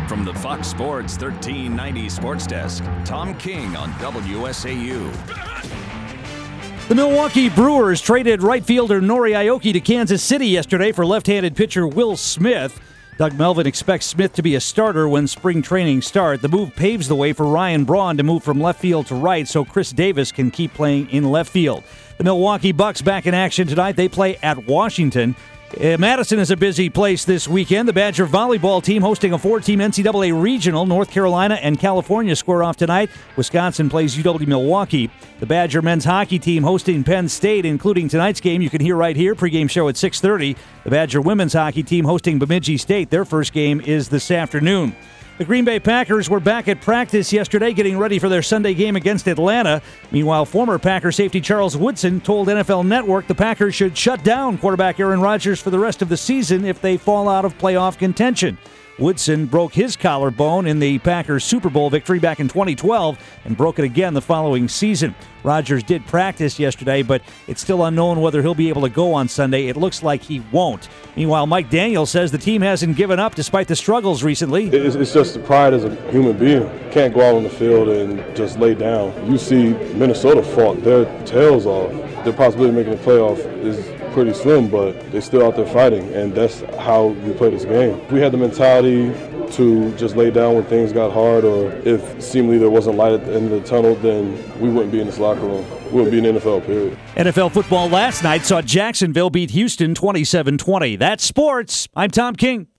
From the Fox Sports 1390 Sports Desk, Tom King on WSAU. The Milwaukee Brewers traded right fielder Nori Aoki to Kansas City yesterday for left-handed pitcher Will Smith. Doug Melvin expects Smith to be a starter when spring training starts. The move paves the way for Ryan Braun to move from left field to right so Chris Davis can keep playing in left field. The Milwaukee Bucks back in action tonight. They play at Washington. Madison is a busy place this weekend. The Badger volleyball team hosting a 4-team NCAA regional. North Carolina and California square off tonight. Wisconsin plays UW-Milwaukee. The Badger men's hockey team hosting Penn State, including tonight's game. You can hear right here. Pregame show at 6:30. The Badger women's hockey team hosting Bemidji State. Their first game is this afternoon. The Green Bay Packers were back at practice yesterday getting ready for their Sunday game against Atlanta. Meanwhile, former Packer safety Charles Woodson told NFL Network the Packers should shut down quarterback Aaron Rodgers for the rest of the season if they fall out of playoff contention. Woodson broke his collarbone in the Packers Super Bowl victory back in 2012 and broke it again the following season. Rodgers did practice yesterday, but it's still unknown whether he'll be able to go on Sunday. It looks like he won't. Meanwhile, Mike Daniels says the team hasn't given up despite the struggles recently. It's just the pride as a human being. Can't go out on the field and just lay down. You see Minnesota fought their tails off. Their possibility of making the playoff is pretty slim, but they're still out there fighting, and that's how we play this game. If we had the mentality to just lay down when things got hard, or if seemingly there wasn't light at the end of the tunnel, then we wouldn't be in this locker room. We wouldn't be in the NFL, period. NFL football last night saw Jacksonville beat Houston 27-20. That's sports. I'm Tom King.